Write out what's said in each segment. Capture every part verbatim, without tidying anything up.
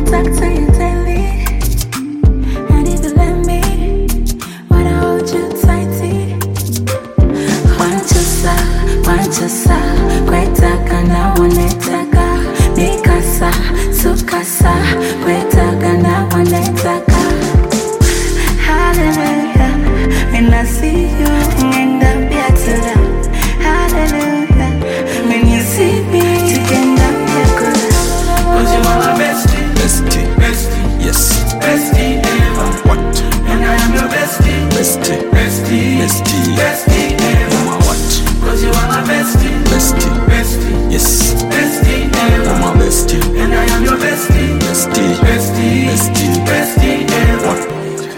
talk to you daily. And if you let me, wanna hold you tighty. Wanchusa, wanchusa, kwetaka na wanetaka. Mikasa, sukasa, kwetaka na wanetaka. Hallelujah, when I see you in the better. Hallelujah, when you see me together, cause you are my bestie, bestie, bestie, yes, bestie ever. What? And I am your bestie, Bestie, bestie, bestie, bestie ever. Mama what? Cause you are my bestie, Bestie, bestie, yes, bestie ever. Mama bestie, And I am your bestie, bestie, bestie, bestie, bestie ever. What?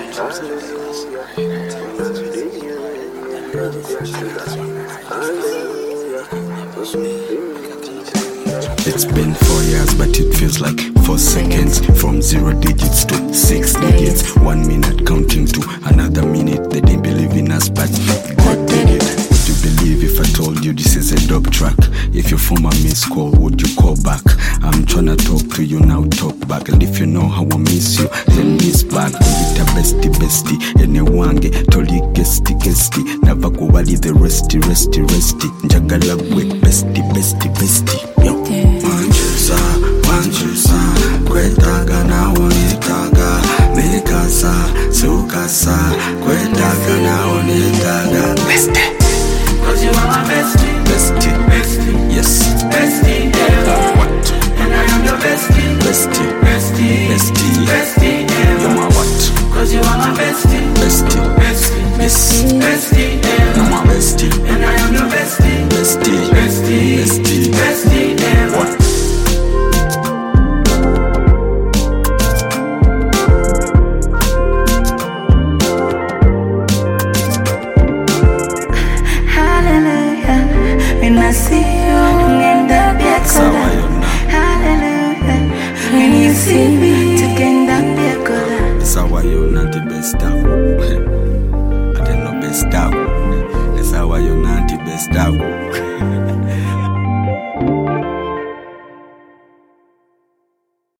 It's been four years, but it feels like four seconds. From zero digits to six digits. One minute counting to another minute. They didn't believe in us, but God did it. Would you believe if I told you this is a dope track? If your former miss call, would you call back? I'm tryna talk to you now, talk back. And if you know how I miss you, then miss back. It's a bestie, bestie. Enewange, toli guesty, guesty. Never go wali the resty, resty, resty. Njagala with bestie, bestie, bestie. Yo. Wanchusa, wanchusa, kweta